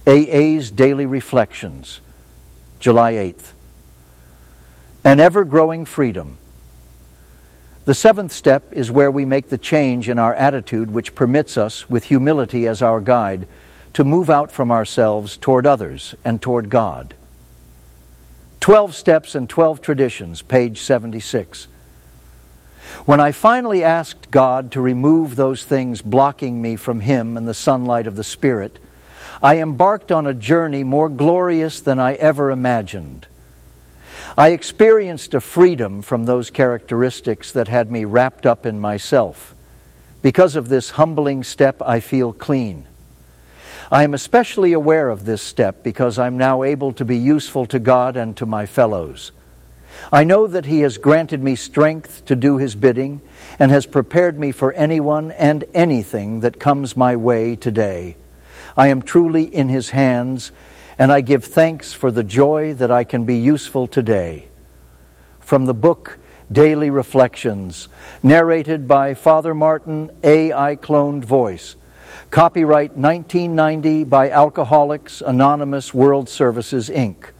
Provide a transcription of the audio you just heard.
AA's Daily Reflections, July 8th. An ever-growing freedom. The seventh step is where we make the change in our attitude which permits us, with humility as our guide, to move out from ourselves toward others and toward God. 12 Steps and 12 Traditions, page 76. When I finally asked God to remove those things blocking me from Him and the sunlight of the Spirit, I embarked on a journey more glorious than I ever imagined. I experienced a freedom from those characteristics that had me wrapped up in myself. Because of this humbling step, I feel clean. I am especially aware of this step because I'm now able to be useful to God and to my fellows. I know that He has granted me strength to do His bidding and has prepared me for anyone and anything that comes my way today. I am truly in His hands, and I give thanks for the joy that I can be useful today. From the book Daily Reflections, narrated by Father Martin A.I. Cloned Voice. Copyright 1990 by Alcoholics Anonymous World Services, Inc.